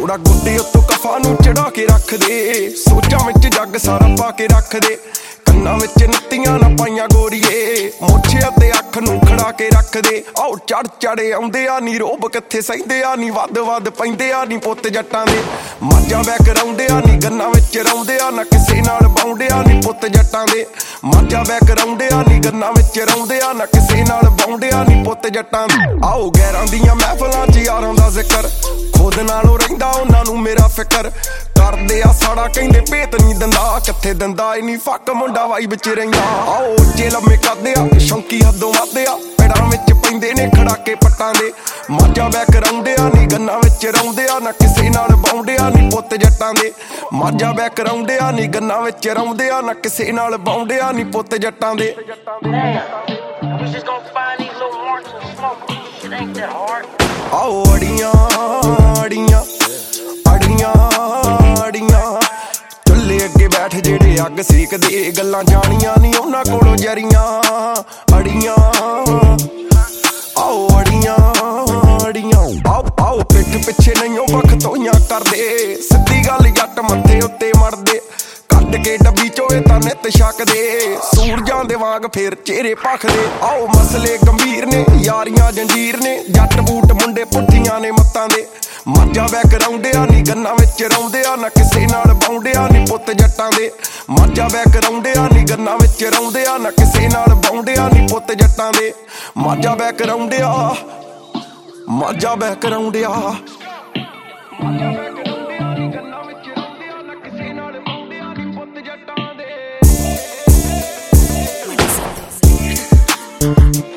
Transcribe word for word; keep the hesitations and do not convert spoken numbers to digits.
ਥੋੜਾ ਗੁੱਡੇ ਉੱਤੋਂ ਕਫਾ ਨੂੰ ਚੜਾ ਕੇ ਰੱਖ ਦੇ, ਸੋਚਾਂ ਵਿੱਚ ਜੱਗ ਸਾਰਾ ਪਾ ਕੇ ਰੱਖ ਦੇ। ਕੰਨਾਂ ਵਿੱਚ ਨੱਤੀਆਂ ਨਾ ਪਾਈਆਂ ਗੋਰੀਏ, ਮੋਛਿਆਂ ਤੇ ਅੱਖ ਨੂੰ ਖੜਾ ਕੇ ਰੱਖ ਦੇ। ਆਓ ਚੜ ਚੜੇ ਆਉਂਦੇ ਆ ਨੀ ਰੋਬ ਕਿੱਥੇ ਸਹਿੰਦੇ ਆ ਨੀ, ਵੱਧ ਵੱਧ ਪੈਂਦੇ ਆ ਨੀ ਪੁੱਤ ਜੱਟਾਂ ਦੇ। ਮਾਝਾ ਬੈ ਕਰਾਉਂਦੇ ਆ ਨੀ ਗੰਨਾਂ ਵਿੱਚ ਰੌਂਦੇ ਆ, ਨਾ ਕਿਸੇ ਨਾਲ ਬਾਉਂਦੇ ਆ ਨੀ ਪੁੱਤ ਜੱਟਾਂ ਦੇ। ਮਾਝਾ ਬੈ ਕਰਾਉਂਦੇ ਆ ਨੀ ਗੰਨਾਂ ਵਿੱਚ ਰੌਂਦੇ ਆ, ਨਾ ਕਿਸੇ ਨਾਲ ਬਾਉਂਦੇ ਆ ਨੀ ਪੁੱਤ ਜੱਟਾਂ ਦੇ। ਆਓ ਗੈਰਾਂ ਦੀਆਂ ਮਹਿਫਲਾਂ 'ਚ ਯਾਰਾਂ ਦਾ ਜ਼ਿਕਰ, ਖੁਦ ਨਾਲੋਂ ਰਹਿੰਦਾ ਉਹਨਾਂ ਨੂੰ ਮੇਰਾ ਫਿਕਰ। ਕਰਦੇ ਆ ਸਾੜਾ ਕਹਿੰਦੇ ਭੇਤ ਨੀ ਦਿੰਦਾ, ਕਿੱਥੇ ਦਿੰਦਾ ਈ ਨੀ ਫੱਕ ਮੁੰਡਾ ਵਾਈ ਵਿੱਚ ਰਹਿੰਦਾ। ਆਓ ਉੱਚੇ ਲੰਮੇ ਕਰਦੇ ਆ ਸ਼ੌਂਕੀ ਹੱਦੋਂ ਵੱਧਦੇ ਆ, ਪੈੜਾਂ ਵਿੱਚ ਪੈਂਦੇ ਨੇ ਖੜਾਕੇ ਪੱਟਾਂ ਦੇ। ਮਾਝਾ ਬੈ ਕਰਾਉਂਦੇ ਆ ਨੀ ਗੰਨਾਂ ਵਿੱਚ ਰੌਂਦੇ ਆ, ਨਾ ਕਿਸੇ ਨਾਲ ਬਾਉਂਦੇ ਆ ਨੀ ਪੁੱਤ ਜੱਟਾਂ ਦੇ। ਮਾਝਾ ਬੈ ਕਰਾਉਂਦੇ ਆ ਨੀ ਗੰਨਾਂ ਵਿੱਚ ਰੌਂਦੇ ਆ, ਨਾ ਕਿਸੇ ਨਾਲ ਬਾਉਂਦੇ ਆ ਨੀ ਪੁੱਤ ਜੱਟਾਂ ਦੇ। ਆਓ ਅੜੀਆਂ ਅੜੀਆਂ ਅੜੀਆਂ ਅੜੀਆਂ, ਚੁੱਲ੍ਹੇ ਅੱਗੇ ਬੈਠ ਜਿਹੜੇ ਅੱਗ ਸੇਕਦੇ, ਗੱਲਾਂ ਜਾਣੀਆਂ ਨੀ ਉਹਨਾਂ ਕੋਲੋਂ ਜਰੀਆਂ। ਅੜੀਆਂ ਆਓ ਅੜੀਆਂ ਅੜੀਆਂ, ਆਓ ਆਓ ਪਿੱਠ ਪਿੱਛੇ ਨਹੀਂਓ ਬਖਤੋਈਆਂ ਕਰਦੇ, ਸਿੱਧੀ ਗੱਲ ਜੱਟ ਮੱਥੇ ਉੱਤੇ ਮੜਦੇ। ਕੱਢ ਕੇ ਡੱਬੀ ਚੋਏ ਤਾਂ ਨਿੱਤ ਛਕਦੇ, ਸੂਰਜਾਂ ਦੇ ਵਾਂਗ ਫੇਰ ਚਿਹਰੇ ਭਖਦੇ। ਆਓ ਮਸਲੇ ਗੰਭੀਰ ਨੇ, ਯਾਰੀਆਂ ਜੰਜੀਰ ਨੇ, ਜੱਟ ਬੂਟ ਮੁੰਡੇ ਪੁੱਠੀਆਂ ਨੇ ਮੱਤਾਂ ਦੇ। ਮਾਝਾ ਬੈ ਕਰਾਉਂਦੇ ਆ ਨੀ ਗੰਨਾਂ ਵਿੱਚ ਰੌਂਦੇ ਆ, ਨਾ ਕਿਸੇ ਨਾਲ ਬਾਉਂਦੇ ਆ ਨੀ ਪੁੱਤ ਜੱਟਾਂ ਦੇ। ਮਾਝਾ ਬੈ ਕਰਾਉਂਦੇ ਆ ਨੀ ਗੰਨਾਂ ਵਿੱਚ ਰੌਂਦੇ ਆ, ਨਾ ਕਿਸੇ ਨਾਲ ਬਾਉਂਦੇ ਆ ਨੀ ਪੁੱਤ ਜੱਟਾਂ ਦੇ। ਮਾਝਾ ਬੈ ਕਰਾਉਂਦੇ ਆ ਮਾਝਾ ਬੈ ਕਰਾਉਂਦੇ ਆ ਮਾਝਾ ਬੈ ਕਰਾਉਂਦੇ ਆ ਨੀ ਗੰਨਾਂ ਵਿੱਚ ਰੌਂਦੇ ਆ, ਨਾ ਕਿਸੇ ਨਾਲ ਬਾਉਂਦੇ ਆ ਨੀ ਪੁੱਤ ਜੱਟਾਂ ਦੇ।